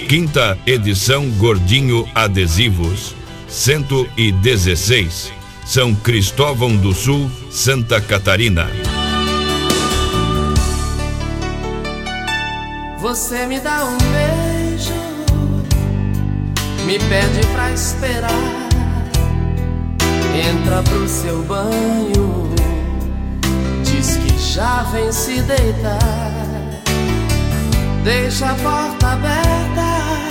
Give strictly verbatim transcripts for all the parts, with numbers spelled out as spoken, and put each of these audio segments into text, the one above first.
Quinta edição Gordinho Adesivos, cento e dezesseis, São Cristóvão do Sul, Santa Catarina. Você me dá um beijo, me pede pra esperar, entra pro seu banho, diz que já vem se deitar, deixa a porta aberta,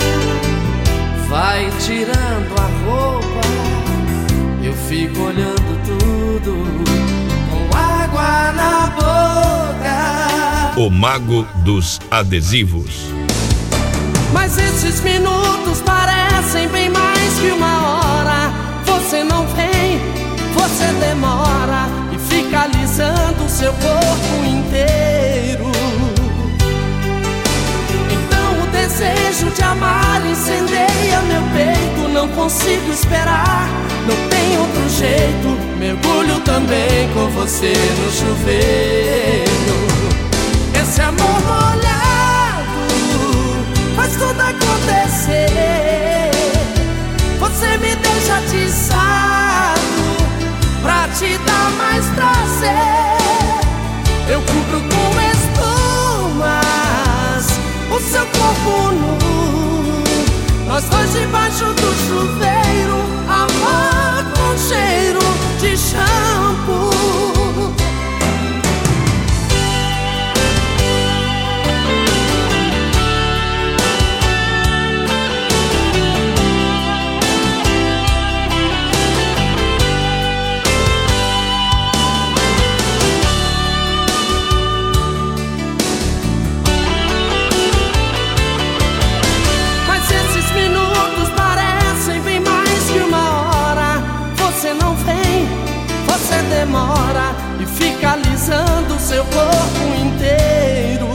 vai tirando a roupa, eu fico olhando tudo com água na boca. O Mago dos Adesivos. Mas esses minutos parecem bem mais que uma hora. Você não vem, você demora e fica alisando seu corpo inteiro. Então o desejo de amar incendeia meu peito. Não consigo esperar, não tem outro jeito. Mergulho também com você no chuveiro. Esse amor molhado faz tudo acontecer. Você me deixa atiçado pra te dar mais prazer. Eu cubro com espumas o seu corpo nu, nós dois debaixo do chuveiro, amor com cheiro de shampoo. Demora e fica alisando seu corpo inteiro.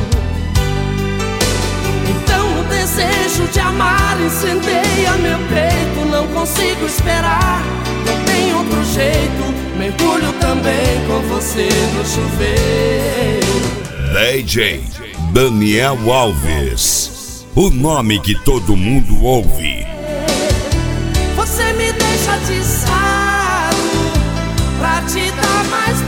Então o desejo de amar incendeia meu peito. Não consigo esperar, não tem outro jeito. Mergulho também com você no chuveiro. D J Daniel Alves, o nome que todo mundo ouve. Você me deixa atiçado pra te dar mais